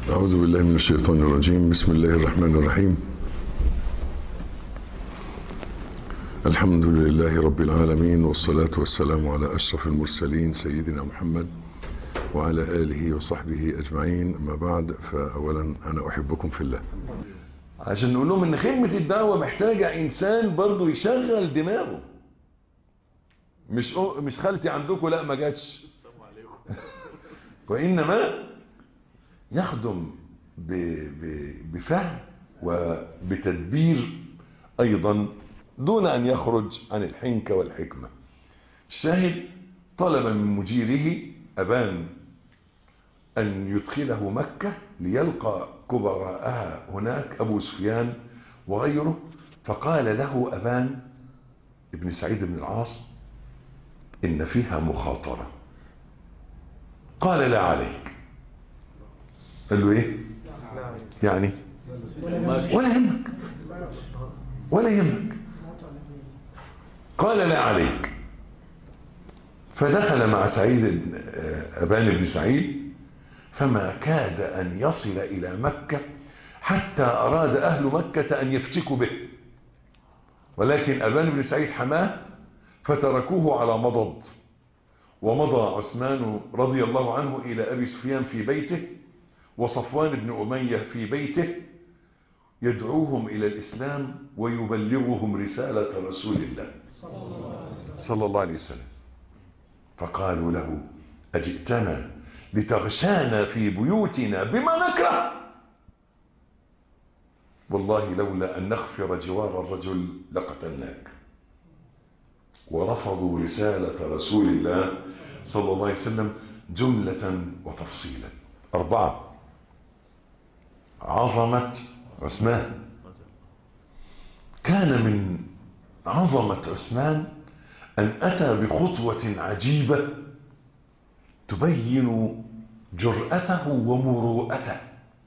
أعوذ بالله من الشيطان الرجيم. بسم الله الرحمن الرحيم. الحمد لله رب العالمين، والصلاة والسلام على أشرف المرسلين سيدنا محمد وعلى آله وصحبه أجمعين. أما بعد، فأولا أنا أحبكم في الله، عشان نقول لهم إن خدمة الدعوة محتاجة إنسان برضو يشغل دماغه. مش خالتي عندكم لا ما جاتش وإنما يخدم بفهم وبتدبير أيضا دون أن يخرج عن الحنكة والحكمة. الشاهد طلب من مجيره أبان أن يدخله مكة ليلقى كبراءها هناك أبو سفيان وغيره، فقال له أبان ابن سعيد بن العاص: إن فيها مخاطرة. قال: لا عليك. قال له إيه؟ يعني ولا يهمك. قال: لا عليك. فدخل مع أبان بن سعيد، فما كاد أن يصل إلى مكة حتى أراد أهل مكة أن يفتكوا به، ولكن أبان بن سعيد حماه فتركوه على مضض. ومضى عثمان رضي الله عنه إلى أبي سفيان في بيته، وصفوان بن أمية في بيته، يدعوهم إلى الإسلام ويبلغهم رسالة رسول الله صلى الله عليه وسلم. فقالوا له: أجئتنا لتغشانا في بيوتنا بما نكره؟ والله لولا أن نغفر جوار الرجل لقتلناك. ورفضوا رسالة رسول الله صلى الله عليه وسلم جملة وتفصيلا. 4. عظمة عثمان. كان من عظمة عثمان أن أتى بخطوة عجيبة تبين جرأته ومروءته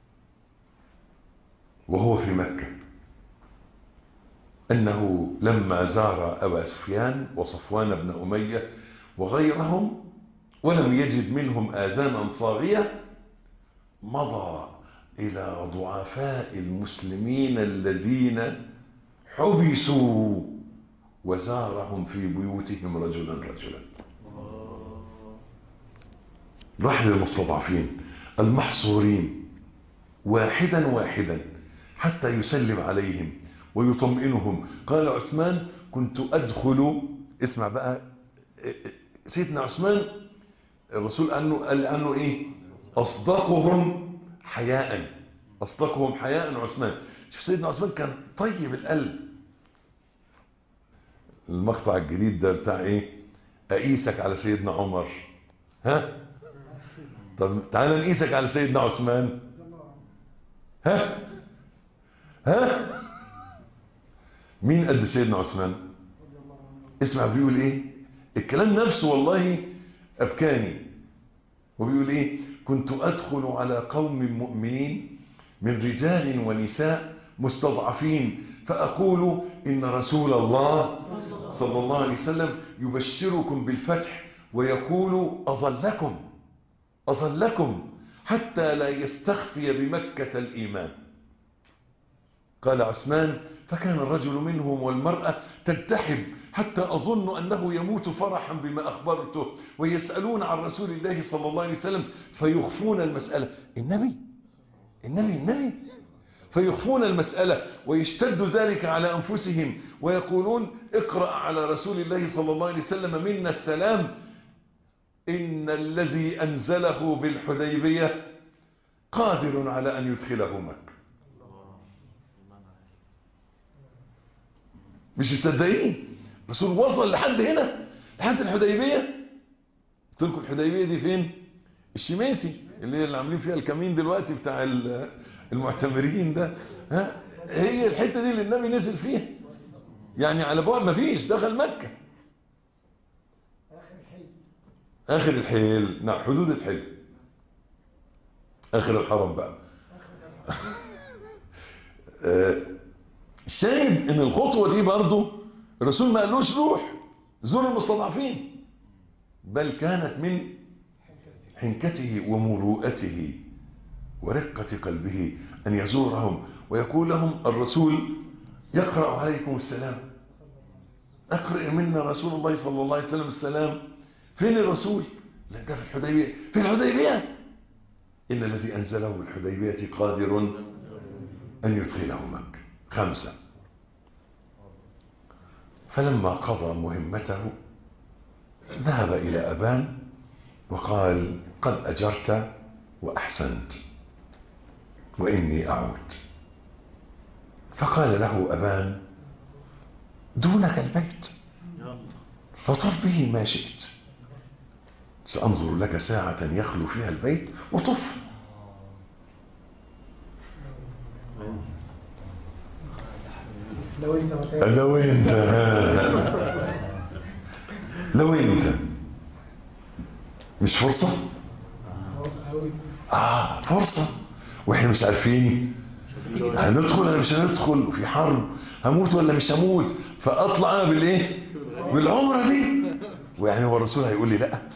وهو في مكة، أنه لما زار أبا سفيان وصفوان بن أمية وغيرهم ولم يجد منهم آذانا صاغية، مضى إلى ضعفاء المسلمين الذين حبسوا وزارهم في بيوتهم رجلا راح للمستضعفين المحصورين واحدا حتى يسلم عليهم ويطمئنهم. قال عثمان: كنت أدخل. اسمع بقى سيدنا عثمان، الرسول قال عنه إيه؟ أصدقهم حياء عثمان. شوف سيدنا عثمان كان طيب القلب. المقطع الجديد ده بتاع إيه؟ أقيسك على سيدنا عمر، ها؟ طب تعالى نقيسك على سيدنا عثمان، ها؟ مين قد سيدنا عثمان؟ اسمع بيقول ايه الكلام نفسه، والله أبكاني. وبيقول ايه؟ كنت أدخل على قوم مؤمنين من رجال ونساء مستضعفين، فأقول: إن رسول الله صلى الله عليه وسلم يبشركم بالفتح ويقول: أظلكم حتى لا يستخفي بمكة الإيمان. قال عثمان: فكان الرجل منهم والمرأة تلتحب حتى أظن أنه يموت فرحا بما أخبرته، ويسألون عن رسول الله صلى الله عليه وسلم فيخفون المسألة. النبي فيخفون المسألة ويشتد ذلك على أنفسهم ويقولون: اقرأ على رسول الله صلى الله عليه وسلم منا السلام، إن الذي أنزله بالحديبية قادر على أن يدخله مكة. مش مصدقين الرسول وصل لحد هنا، لحد الحديبية. قلت لكم الحديبية دي فين؟ الشميسي اللي عاملين فيها الكمين دلوقتي بتاع المعتمرين ده، ها؟ هي الحتة دي اللي النبي نزل فيها، يعني على بعد ما فيش، دخل مكة آخر الحيل. نعم، حدود الحيل، آخر الحرم بقى. الشاهد ان الخطوة دي برضو الرسول ما قالوش روح زور المستضعفين، بل كانت من حنكته ومروءته ورقة قلبه أن يزورهم ويقول لهم الرسول يقرأ عليكم السلام، أقرأ منا رسول الله صلى الله عليه وسلم السلام. فين الرسول؟ لا ده في الحديبية. في الحديبية إن الذي أنزله بالحديبية قادر أن يدخله مكة. 5. فلما قضى مهمته ذهب إلى أبان وقال قد أجرت وأحسنت وإني أعود. فقال له أبان دونك البيت فطف به ما شئت، سأنظر لك ساعة يخلو فيها البيت وطف. لو انت مش فرصة؟ فرصة، واحنا مش عارفين هندخل ولا مش هندخل، وفي حرب هموت ولا مش هموت، فاطلع انا بالايه؟ بالعمرة دي. ويعني هو الرسول هيقول لي لا؟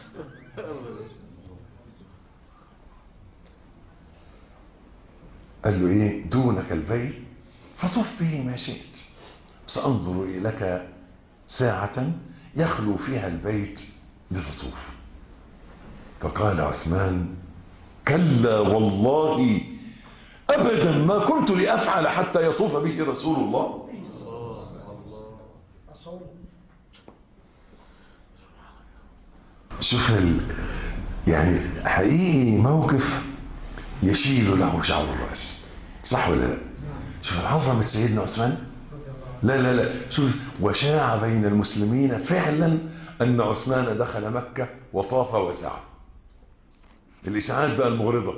قال له ايه؟ دونك البيت فطف به ما شئت، سأنظر لك ساعة يخلو فيها البيت لتطوف. فقال عثمان كلا والله أبدا ما كنت لأفعل حتى يطوف به رسول الله. شوف يعني حقيقي موقف يشيل له شعر الرأس، صح ولا لا؟ شوف عظمة سيدنا عثمان. لا شوف، وشاع بين المسلمين فعلا أن عثمان دخل مكة وطاف وسعى. الإشاعات بقى المغرضة،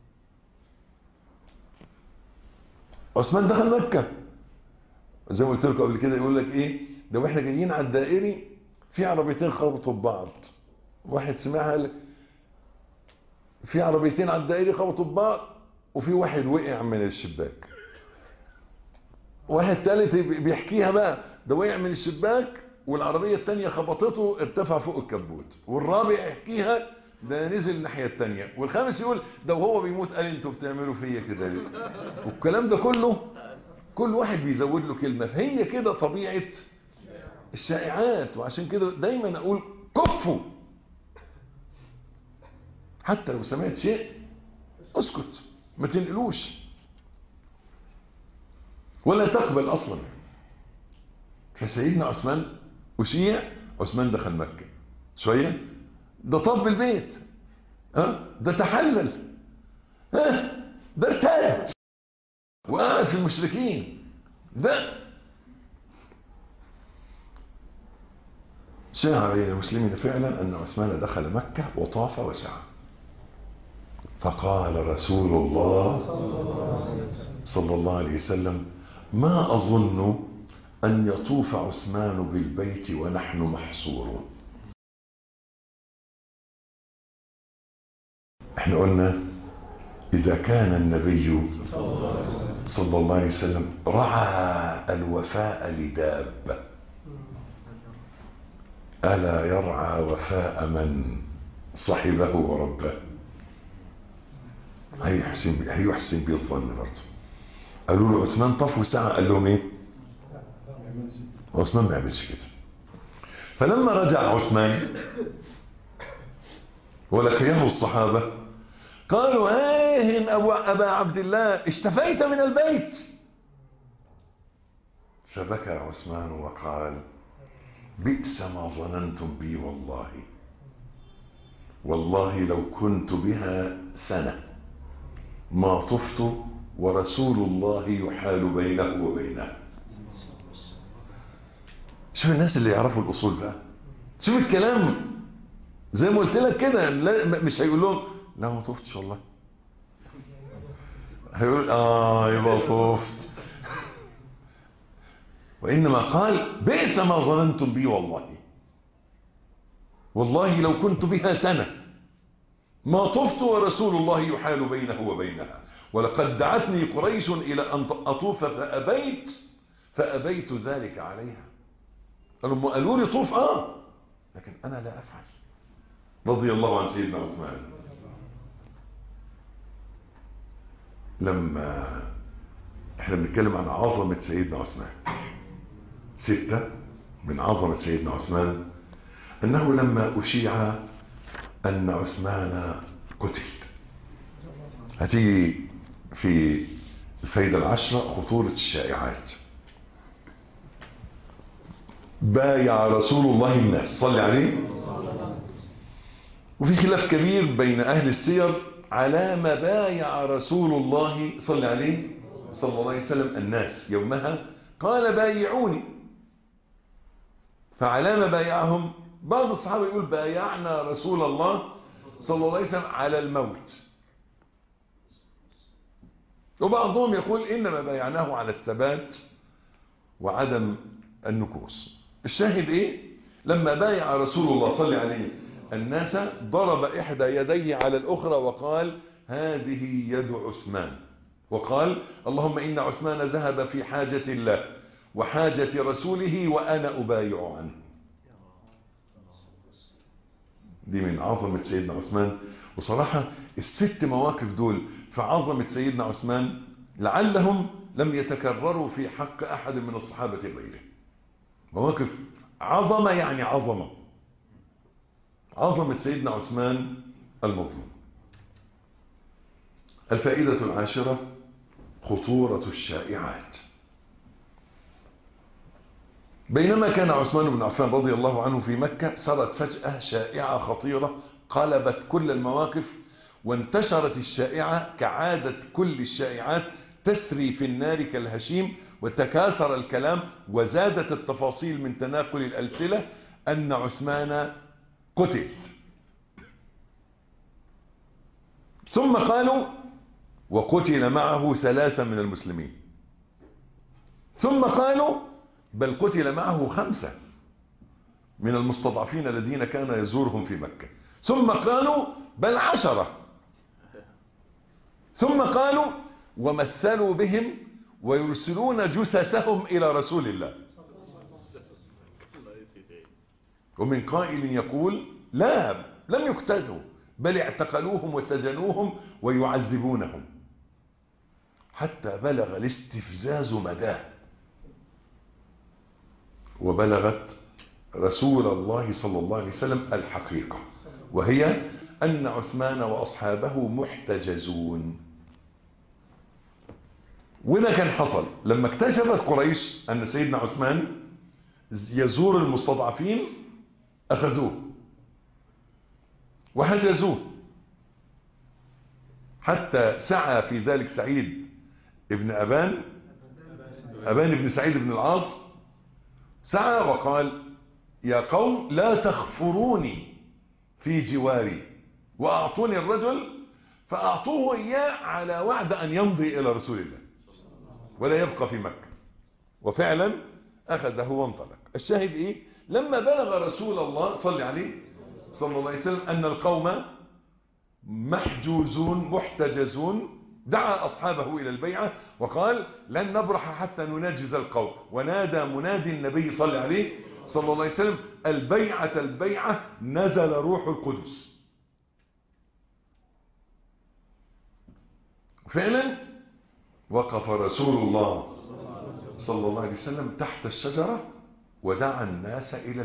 عثمان دخل مكة زي ما قلت لكم قبل كده. يقول لك ايه ده واحنا جايين على الدائري في عربيتين خبطوا ببعض، واحد سمعها في عربيتين على الدائري خبطوا ببعض وفي واحد وقع من الشباك. واحد ثالث بيحكيها بقى ده وقع من الشباك والعربية الثانية خبطته ارتفع فوق الكبوت، والرابع يحكيها ده نزل الناحية الثانية، والخامس يقول ده وهو بيموت قال انتوا بتعملوا فيا كده ليه؟ والكلام ده كله كل واحد بيزود له كلمة. فهي كده طبيعة الشائعات، وعشان كده دايما اقول كفوا، حتى لو سمعت شيء اسكت ما تنقلوش ولا تقبل اصلا. فسيدنا عثمان أشيع، عثمان دخل مكة شوية، ده طب البيت، ده تحلل، ده ارتاد وقعد في المشركين، ده شاع بين المسلمين فعلا أن عثمان دخل مكة وطاف وسعى. فقال رسول الله صلى الله عليه وسلم ما أظن أن يطوف عثمان بالبيت ونحن محصورون. احنا قلنا إذا كان النبي صلى الله عليه وسلم رعى الوفاء لدابة، ألا يرعى وفاء من صحبه وربه؟ هيحسن بالظن برضه. قالوا له عثمان طاف وسعى، قال لهم ايه؟ عثمان ما يعملش كده. فلما رجع عثمان ولقيه الصحابة قالوا ايه أبا عبد الله اشتفيت من البيت؟ فبكى عثمان وقال بئس ما ظننتم بي والله لو كنت بها سنة ما طفت ورسول الله يحال بينه وبينها. شوف الناس اللي يعرفوا الأصول بقى، شوف الكلام زي ما قلت لك كده، مش هيقول لهم لا ما طفتش والله، هيقول يبقى طفت. وإنما قال بئس ما ظننتم بي والله لو كنت بها سنة ما طفت ورسول الله يحال بينه وبينها، ولقد دعتني قريش إلى أن أطوف فأبيت ذلك عليها. قالوا لي طوف لكن أنا لا أفعل. رضي الله عن سيدنا عثمان. لما احنا بنتكلم عن عظمة سيدنا عثمان، 6 من عظمة سيدنا عثمان أنه لما أشيع أن عثمان قتل، هتيجي في الفايدة 10 خطورة الشائعات. بايع رسول الله الناس، صلى عليه. وفي خلاف كبير بين أهل السير على ما بايع رسول الله صلى عليه صلى الله عليه وسلم الناس يومها، قال بايعوني. فعلى ما بايعهم، بعض الصحابة يقول بايعنا رسول الله صلى الله عليه وسلم على الموت، وبعضهم يقول إنما بايعناه على الثبات وعدم النكوص. الشاهد إيه؟ لما بايع رسول الله صلى عليه الناس ضرب إحدى يديه على الأخرى وقال هذه يد عثمان، وقال اللهم إن عثمان ذهب في حاجة الله وحاجة رسوله وأنا أبايع عنه. دي من عظمة سيدنا عثمان. وصراحة ال6 مواقف دول في عظمة سيدنا عثمان لعلهم لم يتكرروا في حق أحد من الصحابة غيره. مواقف عظمة، يعني عظمة سيدنا عثمان المظلوم. الفائدة 10 خطورة الشائعات. بينما كان عثمان بن عفان رضي الله عنه في مكة، صارت فجأة شائعة خطيرة قلبت كل المواقف، وانتشرت الشائعة كعادة كل الشائعات تسري في النار كالهشيم، وتكاثر الكلام وزادت التفاصيل من تناقل الألسنة أن عثمان قتل. ثم قالوا وقتل معه 3 من المسلمين، ثم قالوا بل قتل معه 5 من المستضعفين الذين كان يزورهم في مكة، ثم قالوا بل 10، ثم قالوا ومثلوا بهم ويرسلون جثثهم إلى رسول الله. ومن قائل يقول لا، لم يقتلوا بل اعتقلوهم وسجنوهم ويعذبونهم، حتى بلغ الاستفزاز مداه، وبلغت رسول الله صلى الله عليه وسلم الحقيقة، وهي أن عثمان وأصحابه محتجزون. وده كان حصل لما اكتشفت قريش أن سيدنا عثمان يزور المستضعفين، أخذوه وحجزوه، حتى سعى في ذلك سعيد ابن أبان بن سعيد بن العاص، سعى وقال يا قوم لا تخفروني في جواري وأعطوني الرجل، فأعطوه إياه على وعد أن يمضي إلى رسول الله ولا يبقى في مكة، وفعلا أخذه وانطلق. الشاهد إيه؟ لما بلغ رسول الله صلى الله عليه وسلم أن القوم محجوزون محتجزون، دعا أصحابه إلى البيعة وقال لن نبرح حتى نناجز القوم، ونادى منادي النبي صلى الله عليه وسلم البيعة نزل روح القدس. فعلا وقف رسول الله صلى الله عليه وسلم تحت الشجرة ودعا الناس إلى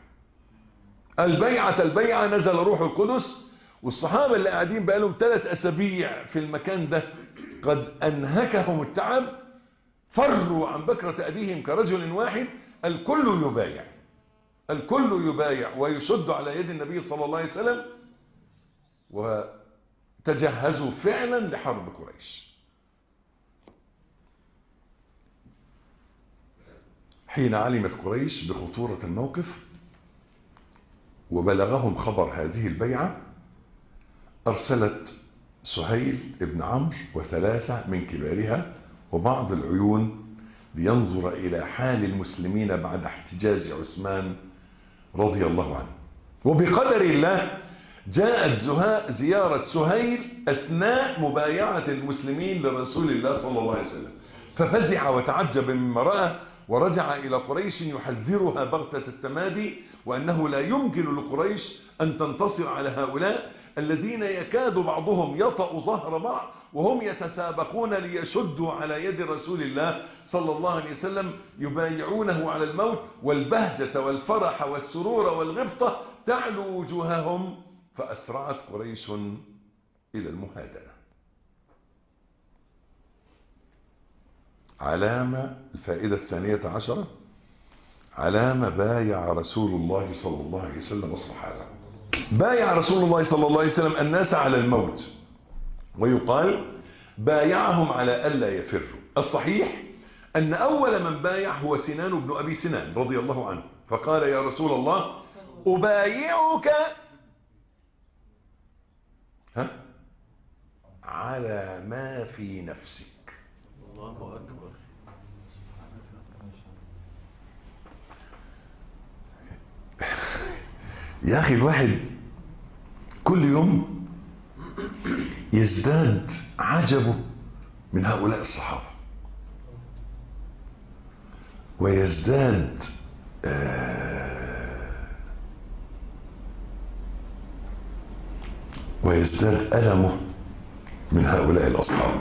البيعة نزل روح القدس. والصحابة اللي قاعدين بقالهم 3 أسابيع في المكان ده قد أنهكهم التعب، فروا عن بكرة أبيهم كرجل واحد، الكل يبايع ويشد على يد النبي صلى الله عليه وسلم، وتجهزوا فعلا لحرب قريش. حين علمت قريش بخطورة الموقف وبلغهم خبر هذه البيعة، أرسلت سهيل ابن عمرو و3 من كبارها وبعض العيون لينظر إلى حال المسلمين بعد احتجاز عثمان رضي الله عنه. وبقدر الله جاءت زيارة سهيل أثناء مبايعة المسلمين لرسول الله صلى الله عليه وسلم، ففزع وتعجب مما رأى، ورجع إلى قريش يحذرها بغتة التمادي، وأنه لا يمكن لقريش أن تنتصر على هؤلاء الذين يكاد بعضهم يطأ ظهر بعض وهم يتسابقون ليشدوا على يد رسول الله صلى الله عليه وسلم يبايعونه على الموت، والبهجة والفرح والسرور والغبطة تعلو وجوههم، فأسرعت قريش إلى المهادنة. علامة الفائدة 12، علامة بايع رسول الله صلى الله عليه وسلم الصحابة. بايع رسول الله صلى الله عليه وسلم الناس على الموت، ويقال بايعهم على ألا يفروا. الصحيح أن أول من بايع هو سنان بن أبي سنان رضي الله عنه، فقال يا رسول الله أبايعك على ما في نفسك. الله أكبر. يا أخي الواحد كل يوم يزداد عجبه من هؤلاء الصحابة، ويزداد ألمه من هؤلاء الأصحاب.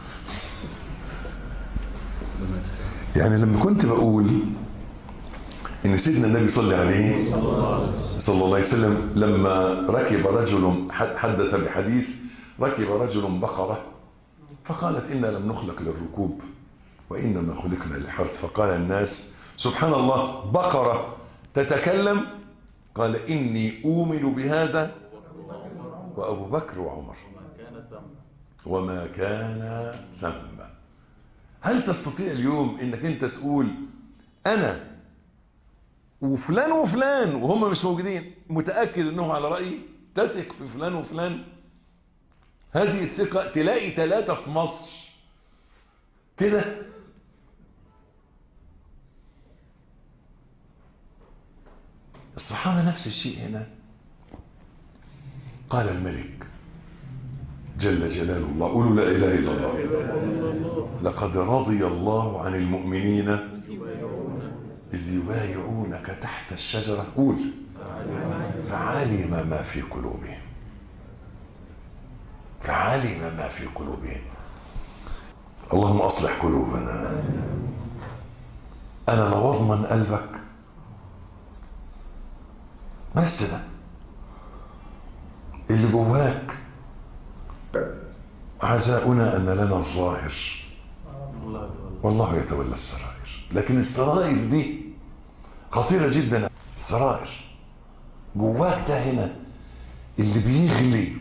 يعني لما كنت بقول إن سيدنا النبي صلى الله عليه وسلم لما ركب رجل، حدث بحديث، ركب رجل بقرة فقالت إنا لم نخلق للركوب وإنما خلقنا للحرث، فقال الناس سبحان الله بقرة تتكلم، قال إني أؤمن بهذا وأبو بكر وعمر وما كان ثم. هل تستطيع اليوم إنك أنت تقول أنا وفلان وفلان وهم مش موجودين متأكد أنهم على رأيي، تثق في فلان وفلان؟ هذه الثقة تلاقي 3 في مصر كده. الصحابة نفس الشيء هنا. قال الملك جل جلال الله، قولوا لا إله إلا الله، لقد رضي الله عن المؤمنين إذ يبايعونك تحت الشجرة، قول فعلم ما في قلوبهم، فعلم ما في قلوبهم. اللهم أصلح قلوبنا. أنا لو أضمن قلبك بس ده اللي جواك، عزاؤنا أن لنا الظاهر والله يتولى السرائر. لكن السرائر دي خطيرة جدا. السرائر جواك ده هنا اللي بيغلي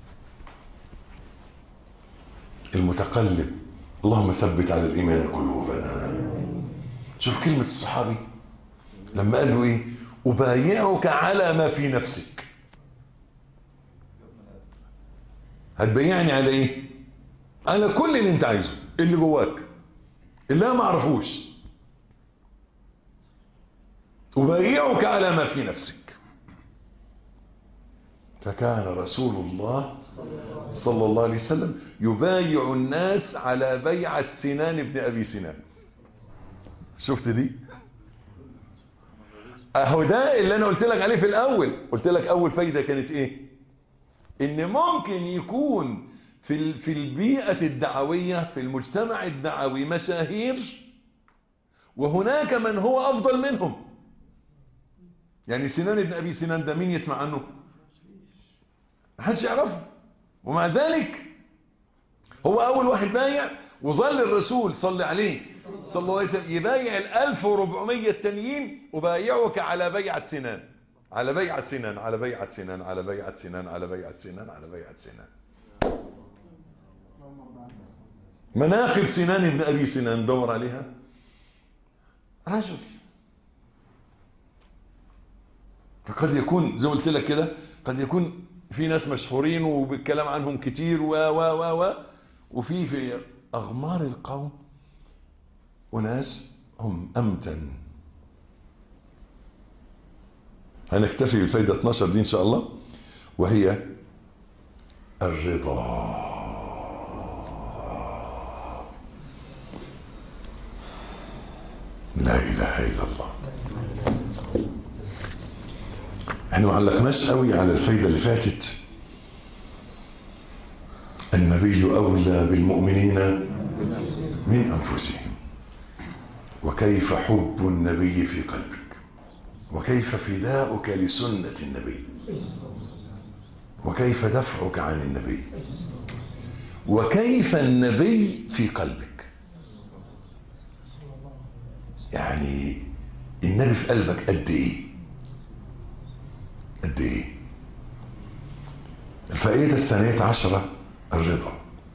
المتقلب. اللهم ثبت على الإيمان قلوبنا. شوف كلمة الصحابي لما قال له إيه؟ أبايعك على ما في نفسك. هتبايعني على إيه؟ على كل اللي انت عايزه، اللي جواك، اللي انا ما اعرفوش. أبايعك على ما في نفسك. فكان رسول الله صلى الله عليه وسلم يبايع الناس على بيعة سنان بن أبي سنان. شفت دي؟ اهو ده اللي انا قلت لك عليه في الاول. قلت لك اول فايدة كانت ايه؟ ان ممكن يكون في البيئة الدعوية، في المجتمع الدعوي، مشاهير وهناك من هو افضل منهم. يعني سنان بن ابي سنان ده مين يسمع عنه؟ محدش يعرفه، ومع ذلك هو اول واحد بايع، وظل الرسول صلى عليه صلى الله عليه وسلم يبايع 1400 التانيين. وبايعك على بيعة سنان، على بيعة سنان، على بيعة سنان، على بيعة سنان، على بيعة سنان، على بيعة سنان. مناقب سنان بن أبي سنان دور عليها. رجل فقد يكون زي ما قلت لك كده، قد يكون في ناس مشهورين وبالكلام عنهم كتير وفي أغمار القوم وناس هم أمتن. هنكتفي بالفايدة 12 دي إن شاء الله، وهي الرضا. لا إله إلا الله. احنا ما علقناش قوي على الفايدة اللي فاتت، النبي أولى بالمؤمنين من أنفسهم. وكيف حب النبي في قلبك، وكيف فداؤك لسنة النبي، وكيف دفعك عن النبي، وكيف النبي في قلبك. يعني النبي في قلبك قد ايه؟ قد ايه؟ الفائدة 12 الرضا.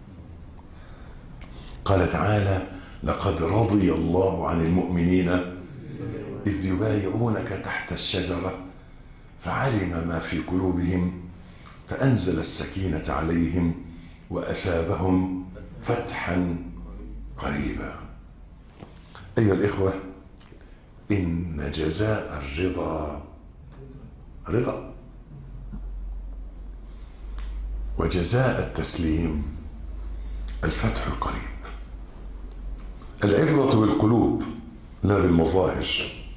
قال تعالى: لقد رضي الله عن المؤمنين إذ يبايعونك تحت الشجرة فعلم ما في قلوبهم فأنزل السكينة عليهم وأثابهم فتحا قريبا. أيها الإخوة، إن جزاء الرضا رضا، وجزاء التسليم الفتح القريب. العبرة بالقلوب لا بالمظاهر.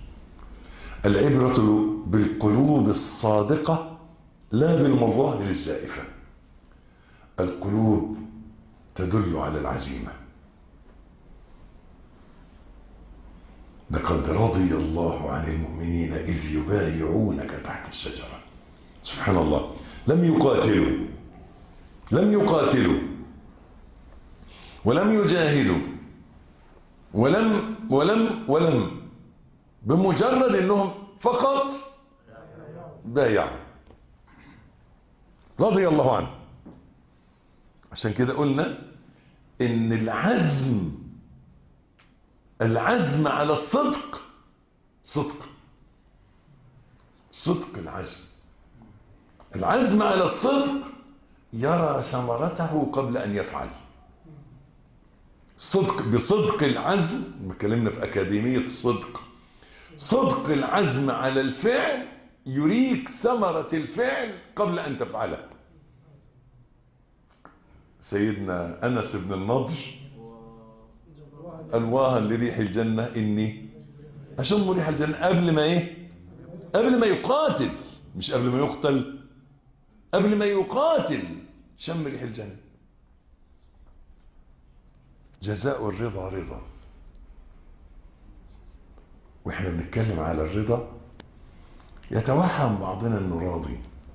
العبرة بالقلوب الصادقة لا بالمظاهر الزائفة. القلوب تدل على العزيمة. لقد رضي الله عن المؤمنين إذ يبايعونك تحت الشجرة. سبحان الله، لم يقاتلوا ولم يجاهدوا ولم بمجرد انهم فقط بايعوا، رضي الله عنه. عشان كده قلنا ان العزم على الصدق صدق العزم على الصدق يرى ثمرته قبل ان يفعل. بصدق العزم، اتكلمنا في أكاديمية الصدق، صدق العزم على الفعل يريك ثمرة الفعل قبل أن تفعله. سيدنا أنس بن النضر ألواها لريح الجنة إني أشم ريح الجنة قبل ما يقاتل، مش قبل ما يقتل، قبل ما يقاتل شم ريح الجنة. جزاء الرضا رضا. واحنا بنتكلم على الرضا يتوهم بعضنا انه راضي،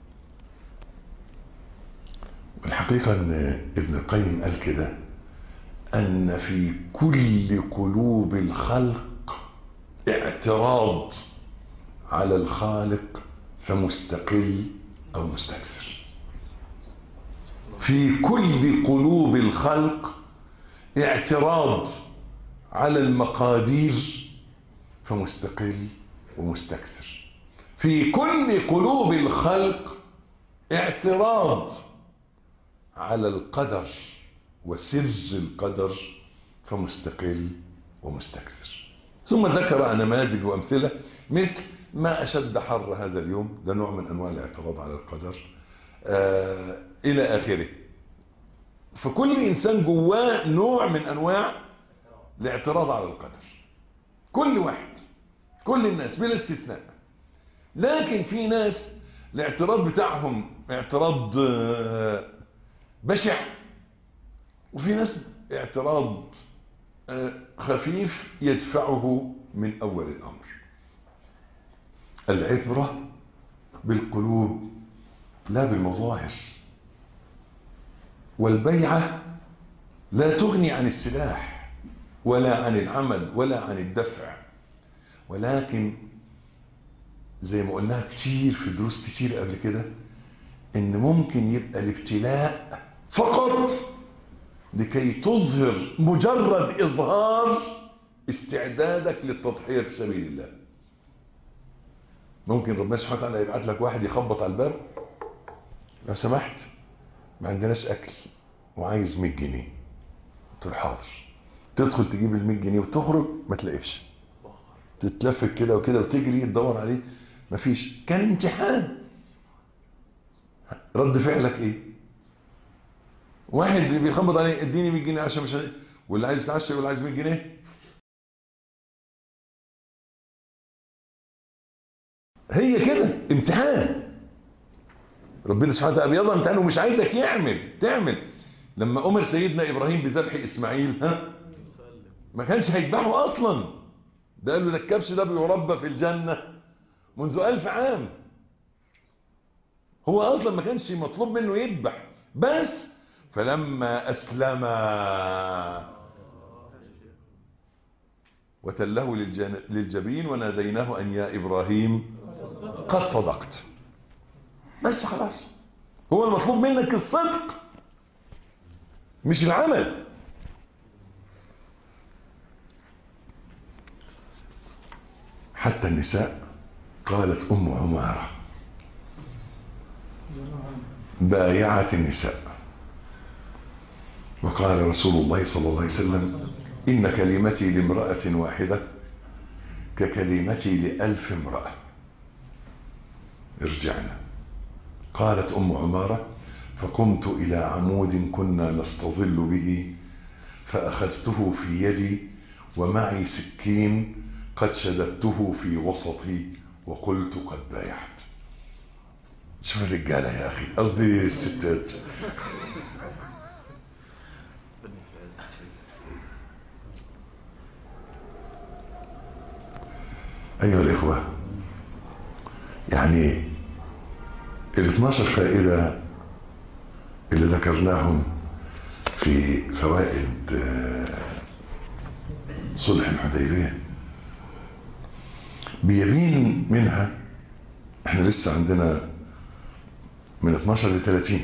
والحقيقة ان ابن القيم قال كده: ان في كل قلوب الخلق اعتراض على الخالق فمستقل او مستكثر. في كل قلوب الخلق اعتراض على المقادير فمستقل ومستكثر. في كل قلوب الخلق اعتراض على القدر وسر القدر فمستقل ومستكثر. ثم ذكر نماذج وامثله مثل ما اشد حر هذا اليوم، ده نوع من انواع الاعتراض على القدر، الى اخره. فكل انسان جواه نوع من انواع الاعتراض على القدر، كل واحد، كل الناس بلا استثناء. لكن في ناس الاعتراض بتاعهم اعتراض بشع، وفي ناس اعتراض خفيف يدفعه من اول الامر. العبرة بالقلوب لا بالمظاهر. والبيعة لا تغني عن السلاح ولا عن العمل ولا عن الدفع، ولكن زي ما قلناها كتير في دروس كتير قبل كده، ان ممكن يبقى الابتلاء فقط لكي تظهر مجرد اظهار استعدادك للتضحية في سبيل الله. ممكن ربنا سبحانه وتعالى يبعت لك واحد يخبط على الباب: لو سمحت ما عندناش اكل وعايز 100 جنيه. قلت له حاضر. تدخل تجيب ال 100 جنيه وتخرج ما تلاقيش، تتلفت كده وكده وتجري تدور عليه مفيش. كان امتحان. رد فعلك ايه؟ واحد بيخبط عليه: اديني 100 جنيه عشان مش، واللي عايز يتعشى واللي عايز 100 جنيه. هي كده امتحان. ربنا سبحانه وتعالى بيضع امتحان ومش عايزك تعمل. لما أمر سيدنا إبراهيم بذبح إسماعيل ما كانش هيذبحه أصلا. ده قال له ده الكبش ده بيربى في الجنة منذ 1000 عام. هو أصلا ما كانش مطلوب منه يذبح، بس فلما أسلم وتله للجبين وناديناه أن يا إبراهيم قد صدقت. بس خلاص، هو المطلوب منك الصدق مش العمل. حتى النساء، قالت أم عمارة بايعت النساء وقال رسول الله صلى الله عليه وسلم إن كلمتي لامرأة واحدة ككلمتي ل1000 امرأة ارجعنا. قالت أم عمارة فقمت إلى عمود كنا نستظل به فأخذته في يدي ومعي سكين قد شددته في وسطي وقلت قد بايعت. شوف الرجالة يا أخي، قصدي الستات. أيها الإخوة، يعني 12 فائدة اللي ذكرناهم في فوائد صلح الحديبية بيبين منها، احنا لسه عندنا من 12 ل 30،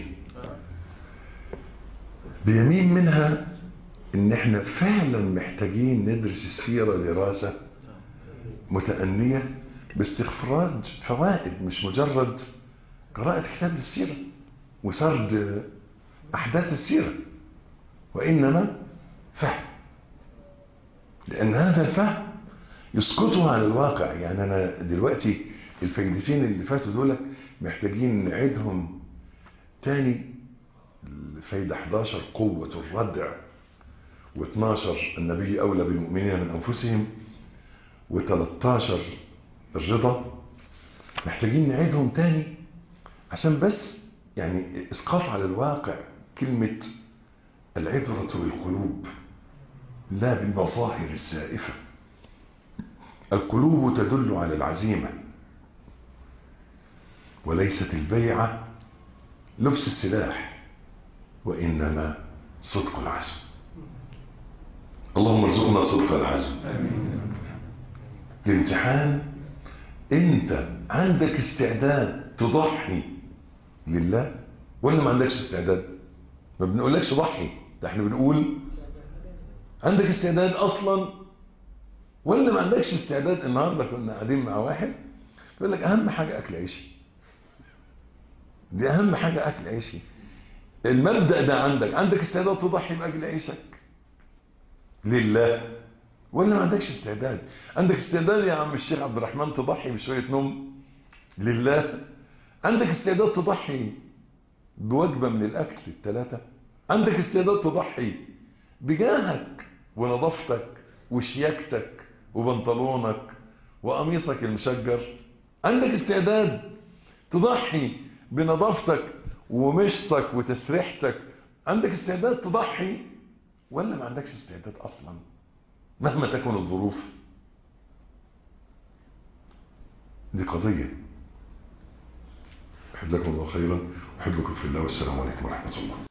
بيمين منها ان احنا فعلا محتاجين ندرس السيرة دراسة متأنية باستخراج فوائد، مش مجرد قراءة كتاب السيرة وسرد أحداث السيرة، وإنما فهم. لأن هذا الفهم يسقطه على الواقع. يعني أنا دلوقتي الفايدتين اللي فاتوا دول محتاجين نعيدهم تاني. الفايدة 11 قوة الردع، و12 النبي أولى بالمؤمنين من أنفسهم، و13 الرضا. محتاجين نعيدهم تاني عشان بس يعني اسقاط على الواقع. كلمة العبرة بالقلوب لا بالمظاهر الزائفة. القلوب تدل على العزيمة، وليست البيعة لبس السلاح، وإنما صدق العزم. اللهم ارزقنا صدق العزم. الامتحان، انت عندك استعداد تضحي لله ولا ما عندكش استعداد؟ ما بنقولكش ضحي، ده احنا بنقول عندك استعداد اصلا ولا ما عندكش استعداد. النهارده كنا قاعدين مع واحد يقول لك اهم حاجه اكل عيشي، دي اهم حاجه اكل عيشي. المبدأ ده عندك استعداد تضحي باكل عيشك لله ولا ما عندكش استعداد؟ عندك استعداد يا عم الشيخ عبد الرحمن تضحي بشويه نوم لله؟ عندك استعداد تضحي بوجبه من الاكل الثلاثه؟ عندك استعداد تضحي بجاهك ونظافتك وشياكتك وبنطلونك وقميصك المشجر؟ عندك استعداد تضحي بنظافتك ومشطك وتسريحتك؟ عندك استعداد تضحي ولا ما عندكش استعداد اصلا مهما تكن الظروف؟ دي قضية. أحبكم الله خيرا، أحبكم في الله، والسلام عليكم ورحمة الله.